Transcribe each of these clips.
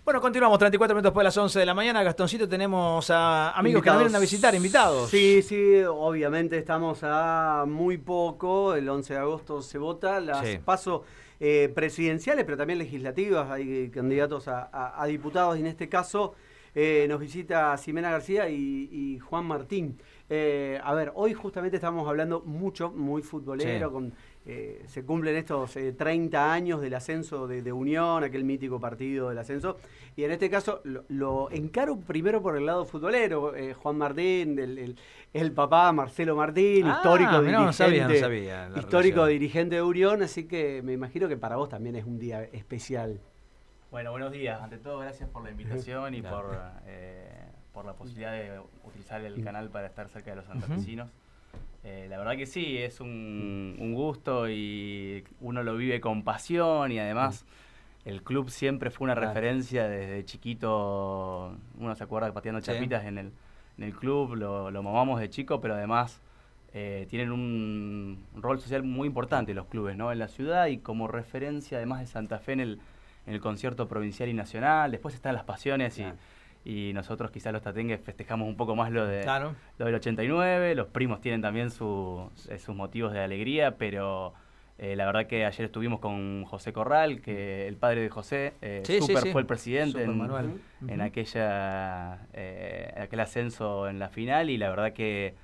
Bueno, continuamos, 34 minutos después de las 11 de la mañana. Gastoncito, tenemos a amigos que nos vienen a visitar, invitados. Sí, obviamente estamos a muy poco. El 11 de agosto se vota las PASO presidenciales, pero también legislativas. Hay candidatos a diputados y en este caso nos visita Ximena García y Juan Martín. A ver, hoy justamente estamos hablando muy futbolero, se cumplen estos 30 años del ascenso de Unión, aquel mítico partido del ascenso, y en este caso lo encaro primero por el lado futbolero. Juan Martín, el papá Marcelo Martín, histórico dirigente de Unión, así que me imagino que para vos también es un día especial. Bueno, buenos días. Ante todo, gracias por la invitación y por la posibilidad de utilizar el canal para estar cerca de los santafesinos. La verdad que sí, es un gusto y uno lo vive con pasión y además el club siempre fue una referencia desde chiquito. Uno se acuerda pateando chapitas en el club, lo mamamos de chico, pero además tienen un rol social muy importante los clubes, ¿no? En la ciudad y como referencia además de Santa Fe en el concierto provincial y nacional. Después están las pasiones y nosotros quizás los tatengues festejamos un poco más lo del 89, los primos tienen también sus motivos de alegría, pero la verdad que ayer estuvimos con José Corral, que el padre de José, fue el presidente en aquel ascenso en la final, y la verdad que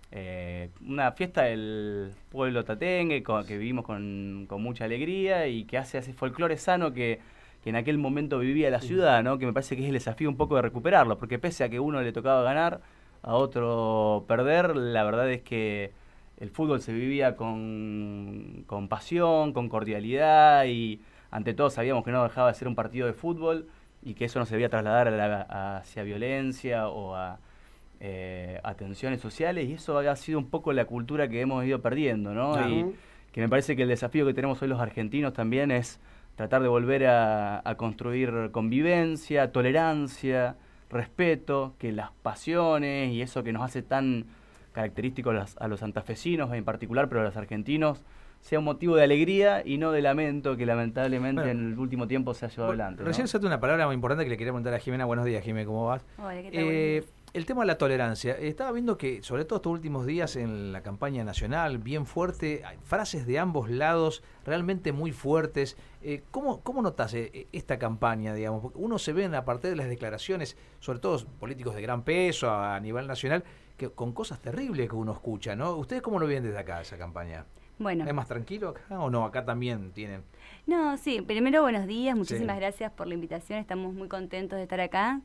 una fiesta del pueblo tatengue que vivimos con mucha alegría y que hace folclore sano que en aquel momento vivía la ciudad, ¿no? Que me parece que es el desafío un poco de recuperarlo, porque pese a que a uno le tocaba ganar, a otro perder, la verdad es que el fútbol se vivía con pasión, con cordialidad, y ante todo sabíamos que no dejaba de ser un partido de fútbol y que eso no se debía trasladar hacia violencia o a tensiones sociales, y eso ha sido un poco la cultura que hemos ido perdiendo, ¿no? Claro. Y que me parece que el desafío que tenemos hoy los argentinos también es tratar de volver a construir convivencia, tolerancia, respeto, que las pasiones y eso que nos hace tan característicos a los santafesinos en particular, pero a los argentinos, sea un motivo de alegría y no de lamento que lamentablemente en el último tiempo se ha llevado adelante, ¿no? Recién usaste una palabra muy importante que le quería preguntar a Ximena. Buenos días, Ximena, ¿cómo vas? Hola, ¿qué tal? El tema de la tolerancia. Estaba viendo que, sobre todo estos últimos días en la campaña nacional, bien fuerte, hay frases de ambos lados realmente muy fuertes. ¿Cómo notás esta campaña, digamos? Porque uno se ve, aparte de las declaraciones, sobre todo políticos de gran peso a nivel nacional, que con cosas terribles que uno escucha, ¿no? ¿Ustedes cómo lo ven desde acá, esa campaña? Bueno. ¿Es más tranquilo acá o no? Acá también tienen... No, sí. Primero, buenos días. Muchísimas gracias por la invitación. Estamos muy contentos de estar acá.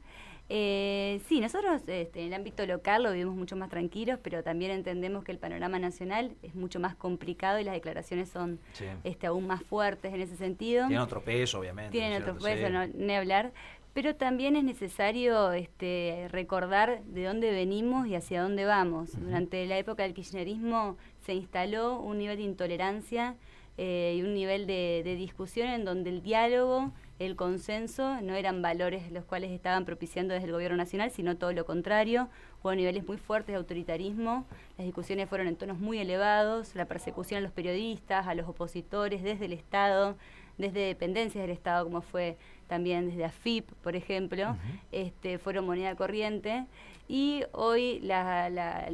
Sí, nosotros en el ámbito local lo vivimos mucho más tranquilos, pero también entendemos que el panorama nacional es mucho más complicado y las declaraciones son aún más fuertes en ese sentido. Tienen otro peso, obviamente. Tienen otro peso, ni hablar. Pero también es necesario recordar de dónde venimos y hacia dónde vamos. Durante la época del kirchnerismo se instaló un nivel de intolerancia y un nivel de discusión en donde el diálogo, el consenso, no eran valores los cuales estaban propiciando desde el gobierno nacional, sino todo lo contrario. Hubo niveles muy fuertes de autoritarismo, las discusiones fueron en tonos muy elevados, la persecución a los periodistas, a los opositores, desde el Estado, desde dependencias del Estado, como fue también desde AFIP, por ejemplo, fueron moneda corriente. Y hoy las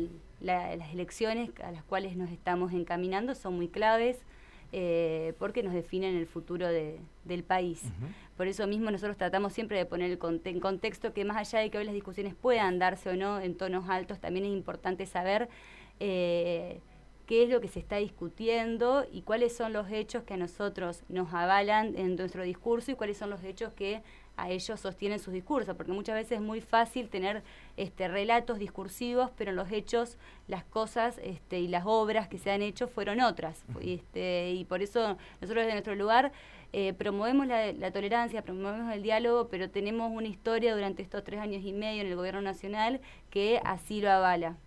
elecciones a las cuales nos estamos encaminando son muy claves, porque nos definen el futuro del país. Por eso mismo nosotros tratamos siempre de poner en contexto que más allá de que hoy las discusiones puedan darse o no en tonos altos, también es importante saber qué es lo que se está discutiendo y cuáles son los hechos que a nosotros nos avalan en nuestro discurso y cuáles son los hechos que a ellos sostienen sus discursos, porque muchas veces es muy fácil tener relatos discursivos, pero en los hechos las cosas y las obras que se han hecho fueron otras. Y por eso nosotros desde nuestro lugar promovemos la tolerancia, promovemos el diálogo, pero tenemos una historia durante estos 3 años y medio en el gobierno nacional que así lo avala.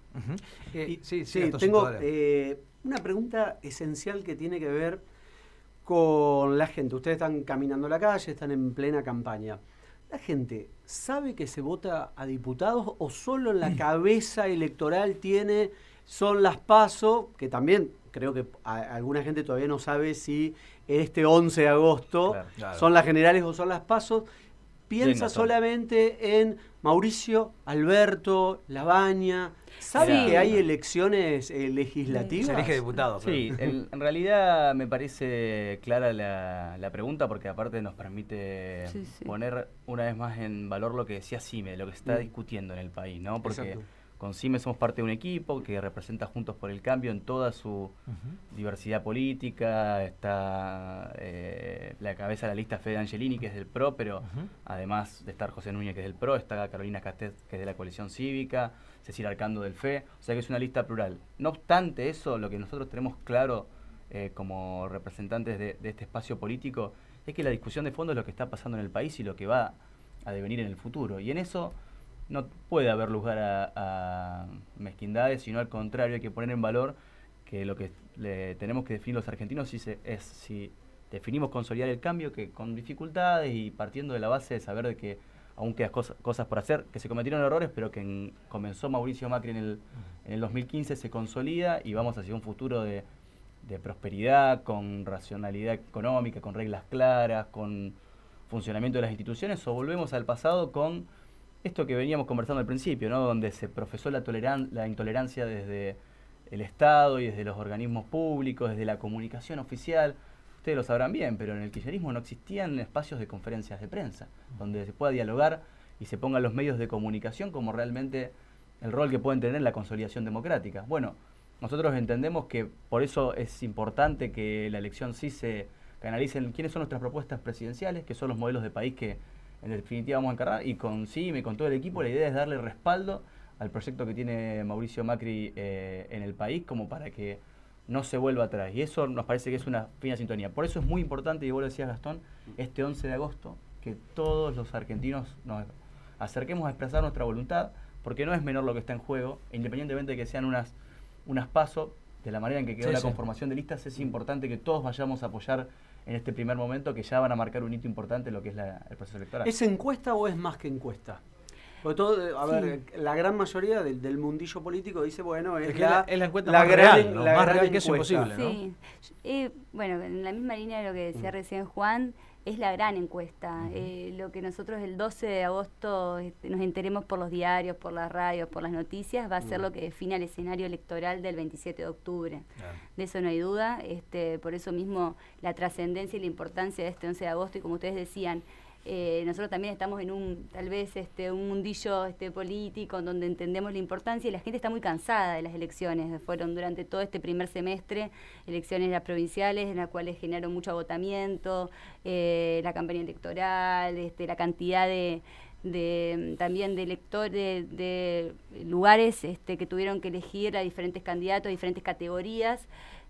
Tengo una pregunta esencial que tiene que ver con la gente. Ustedes están caminando la calle, están en plena campaña. ¿La gente sabe que se vota a diputados o solo en la cabeza electoral son las PASO, que también creo que alguna gente todavía no sabe si este 11 de agosto son las generales o son las PASO? piensa solamente en Mauricio, Alberto, Labaña. ¿Sabe que hay elecciones legislativas? Se elige diputado. Sí, en realidad me parece clara la pregunta, porque aparte nos permite poner una vez más en valor lo que decía Cime, lo que se está discutiendo en el país, ¿no? Porque exacto. Con Cime somos parte de un equipo que representa Juntos por el Cambio en toda su diversidad política. Está la cabeza de la lista Fede Angelini, que es del PRO, pero además de estar José Núñez, que es del PRO, está Carolina Castet, que es de la Coalición Cívica, Cecilia Arcando del FE, o sea que es una lista plural. No obstante eso, lo que nosotros tenemos claro como representantes de este espacio político es que la discusión de fondo es lo que está pasando en el país y lo que va a devenir en el futuro. Y en eso no puede haber lugar a mezquindades, sino al contrario, hay que poner en valor que lo que tenemos que definir los argentinos es si definimos consolidar el cambio, que con dificultades y partiendo de la base de saber de que aún quedan cosas por hacer, que se cometieron errores, pero que comenzó Mauricio Macri en el 2015, se consolida y vamos hacia un futuro de prosperidad, con racionalidad económica, con reglas claras, con funcionamiento de las instituciones, o volvemos al pasado con esto que veníamos conversando al principio, ¿no? Donde se profesó la intolerancia desde el Estado y desde los organismos públicos, desde la comunicación oficial. Ustedes lo sabrán bien, pero en el kirchnerismo no existían espacios de conferencias de prensa, donde se pueda dialogar y se pongan los medios de comunicación como realmente el rol que pueden tener en la consolidación democrática. Bueno, nosotros entendemos que por eso es importante que la elección sí se canalicen quiénes son nuestras propuestas presidenciales, que son los modelos de país que en definitiva vamos a encargar, y con CIME, con todo el equipo, la idea es darle respaldo al proyecto que tiene Mauricio Macri en el país, como para que no se vuelva atrás. Y eso nos parece que es una fina sintonía. Por eso es muy importante, y vos lo decías, Gastón, este 11 de agosto, que todos los argentinos nos acerquemos a expresar nuestra voluntad, porque no es menor lo que está en juego, independientemente de que sean unas PASO, de la manera en que quedó la conformación de listas, es importante que todos vayamos a apoyar en este primer momento, que ya van a marcar un hito importante en lo que es el proceso electoral. ¿Es encuesta o es más que encuesta? Porque todo, ver, la gran mayoría del mundillo político dice, bueno, es la encuesta más real, lo más real que es posible, ¿no? Sí. Bueno, en la misma línea de lo que decía recién Juan, es la gran encuesta. Lo que nosotros el 12 de agosto nos enteremos por los diarios, por las radios, por las noticias, va a ser lo que define el escenario electoral del 27 de octubre. De eso no hay duda. Por eso mismo la trascendencia y la importancia de este 11 de agosto, y como ustedes decían, nosotros también estamos en un mundillo político en donde entendemos la importancia, y la gente está muy cansada de las elecciones. Fueron durante todo este primer semestre elecciones las provinciales en las cuales generaron mucho agotamiento, la campaña electoral, la cantidad también de electores, de lugares que tuvieron que elegir a diferentes candidatos, a diferentes categorías.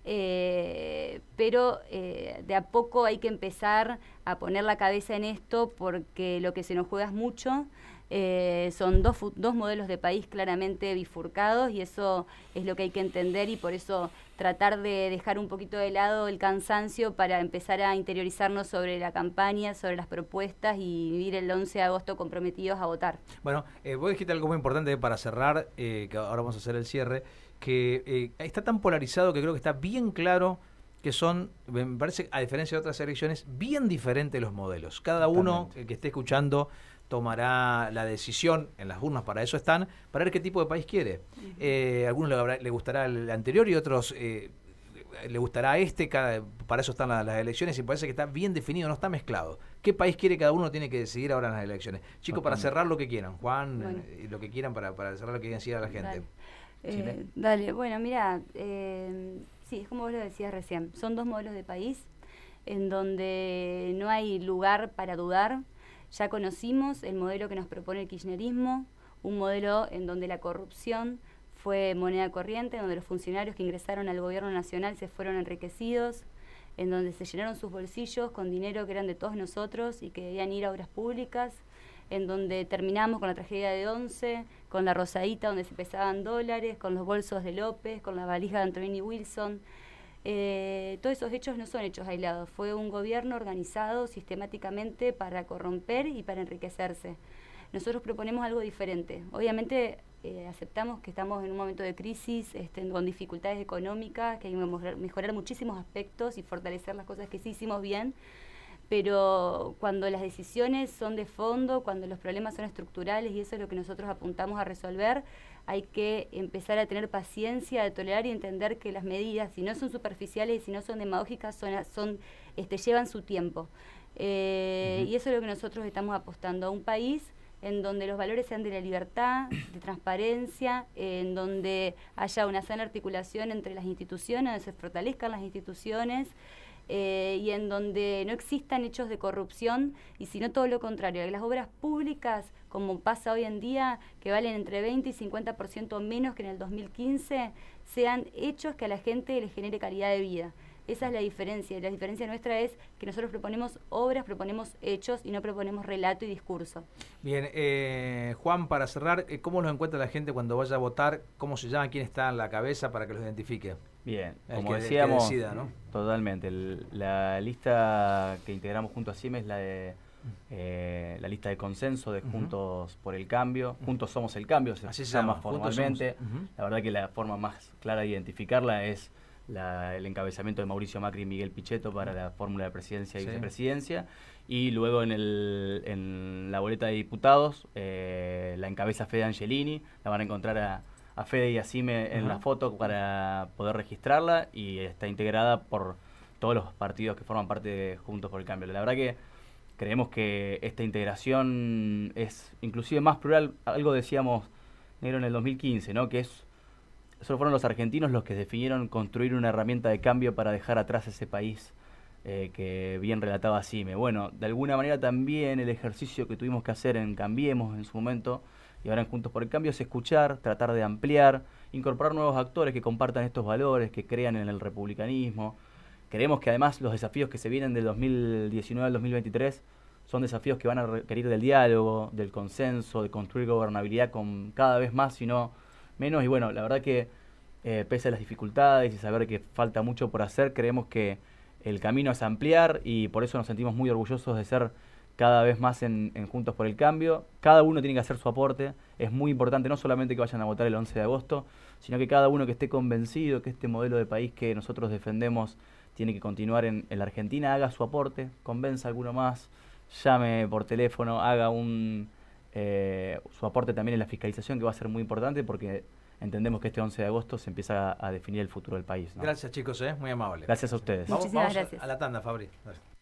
Pero de a poco hay que empezar a poner la cabeza en esto, porque lo que se nos juega es mucho. Son dos modelos de país claramente bifurcados, y eso es lo que hay que entender, y por eso tratar de dejar un poquito de lado el cansancio para empezar a interiorizarnos sobre la campaña, sobre las propuestas, y vivir el 11 de agosto comprometidos a votar. Bueno, vos dijiste algo muy importante para cerrar, que ahora vamos a hacer el cierre, que está tan polarizado que creo que está bien claro que son, me parece, a diferencia de otras elecciones, bien diferentes los modelos. Cada uno que esté escuchando tomará la decisión, en las urnas para eso están, para ver qué tipo de país quiere. A algunos le gustará el anterior y otros le gustará para eso están las elecciones, y parece que está bien definido, no está mezclado. ¿Qué país quiere cada uno? Tiene que decidir ahora en las elecciones. Chicos, para cerrar lo que quieran, Juan, lo que quieran para cerrar lo que quieran decir a la gente. Dale, bueno, mira, sí, es como vos lo decías recién, son dos modelos de país en donde no hay lugar para dudar. Ya conocimos el modelo que nos propone el kirchnerismo, un modelo en donde la corrupción fue moneda corriente, donde los funcionarios que ingresaron al gobierno nacional se fueron enriquecidos, en donde se llenaron sus bolsillos con dinero que eran de todos nosotros y que debían ir a obras públicas, en donde terminamos con la tragedia de Once, con la Rosadita donde se pesaban dólares, con los bolsos de López, con la valija de Antonini Wilson. Todos esos hechos no son hechos aislados, fue un gobierno organizado sistemáticamente para corromper y para enriquecerse. Nosotros proponemos algo diferente. Obviamente aceptamos que estamos en un momento de crisis, con dificultades económicas, que hay que mejorar muchísimos aspectos y fortalecer las cosas que sí hicimos bien, pero cuando las decisiones son de fondo, cuando los problemas son estructurales, y eso es lo que nosotros apuntamos a resolver, hay que empezar a tener paciencia, de tolerar y entender que las medidas, si no son superficiales y si no son demagógicas, llevan su tiempo. Y eso es lo que nosotros estamos apostando, a un país en donde los valores sean de la libertad, de transparencia, en donde haya una sana articulación entre las instituciones, donde se fortalezcan las instituciones, y en donde no existan hechos de corrupción, y sino todo lo contrario, que las obras públicas, como pasa hoy en día, que valen entre 20 y 50% menos que en el 2015, sean hechos que a la gente les genere calidad de vida. Esa es la diferencia, y la diferencia nuestra es que nosotros proponemos obras, proponemos hechos y no proponemos relato y discurso. Bien, Juan, para cerrar, ¿cómo los encuentra la gente cuando vaya a votar? ¿Cómo se llama? ¿Quién está en la cabeza para que los identifique? Bien, como decíamos, el que decida, ¿no? Totalmente. La lista que integramos junto a CIME es la de la lista de consenso de Juntos por el Cambio. Juntos somos el cambio, así se llama llama formalmente. La verdad que la forma más clara de identificarla es el encabezamiento de Mauricio Macri y Miguel Pichetto para la fórmula de presidencia y vicepresidencia, y luego en la boleta de diputados la encabeza Fede Angelini. La van a encontrar a Fede y a Cime en la foto para poder registrarla, y está integrada por todos los partidos que forman parte de Juntos por el Cambio. La verdad que creemos que esta integración es inclusive más plural. Algo decíamos, Negro, en el 2015, ¿no? Que solo fueron los argentinos los que definieron construir una herramienta de cambio para dejar atrás ese país que bien relataba Cime. Bueno, de alguna manera también el ejercicio que tuvimos que hacer en Cambiemos en su momento, y ahora en Juntos por el Cambio, es escuchar, tratar de ampliar, incorporar nuevos actores que compartan estos valores, que crean en el republicanismo. Creemos que además los desafíos que se vienen del 2019 al 2023 son desafíos que van a requerir del diálogo, del consenso, de construir gobernabilidad con cada vez más, sino menos. Y bueno, la verdad que pese a las dificultades y saber que falta mucho por hacer, creemos que el camino es ampliar, y por eso nos sentimos muy orgullosos de ser cada vez más en Juntos por el Cambio. Cada uno tiene que hacer su aporte. Es muy importante no solamente que vayan a votar el 11 de agosto, sino que cada uno que esté convencido que este modelo de país que nosotros defendemos tiene que continuar en la Argentina, haga su aporte, convenza a alguno más, llame por teléfono, haga su aporte también en la fiscalización, que va a ser muy importante, porque entendemos que este 11 de agosto se empieza a definir el futuro del país, ¿no? Gracias, chicos, muy amable. Gracias a ustedes. Muchísimas gracias. A la tanda, Fabri.